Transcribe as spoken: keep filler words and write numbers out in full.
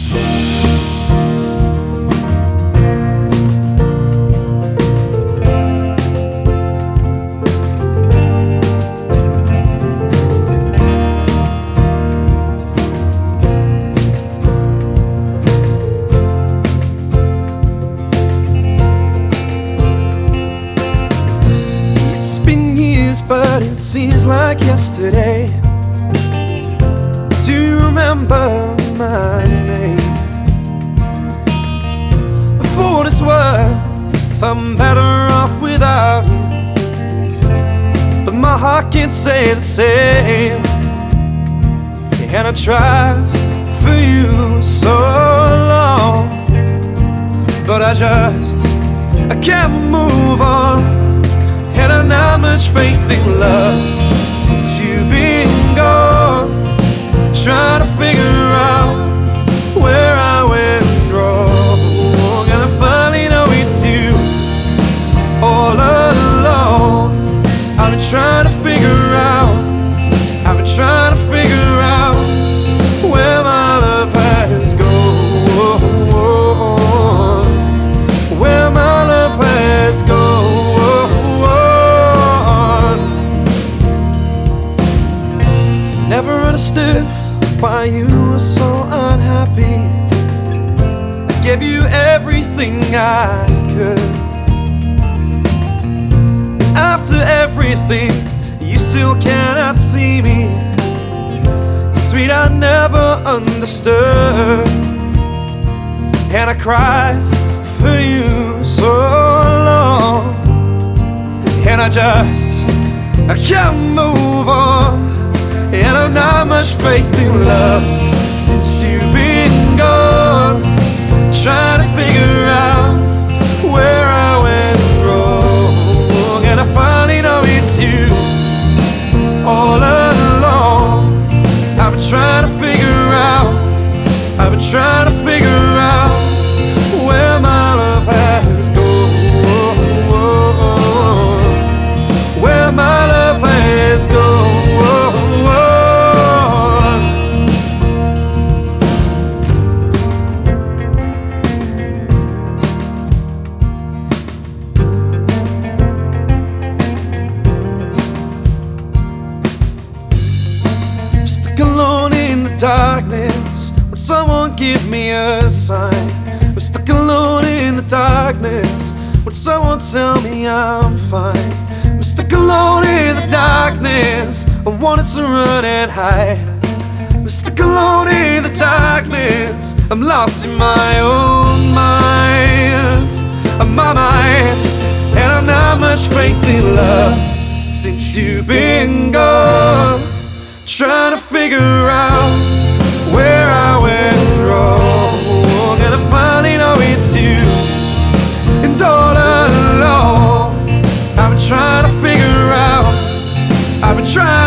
But it seems like yesterday. Do you remember my name? For what it's worth, I'm better off without you, but my heart can't say the same. And I tried for you so long, but I just, I can't move on. And I've not much faith in love since you've been gone. Trying to figure out where I went wrong, and I finally know it's you all alone. I've been trying to figure out, I've been trying to figure out where my love has gone, where my love has gone. Never understood why you were so unhappy. I gave you everything I could. After everything, you still cannot see me. Sweet, I never understood. And I cried for you so long, and I just, I can't move on. And I've not much faith in love since you've been gone. Trying to figure out where I went wrong, and I finally know it's you all along. I've been trying to figure out, I've been trying to figure out where my love has gone, where my love has gone. Alone in the darkness, would someone give me a sign? I'm stuck alone in the darkness, would someone tell me I'm fine? I'm stuck alone in the darkness, I wanted to run and hide. I'm stuck alone in the darkness, I'm lost in my own mind, my mind. And I've not much faith in love since you've been gone. Trying to figure out where I went wrong, and I finally know it's you. And all along, I've been trying to figure out, I've been trying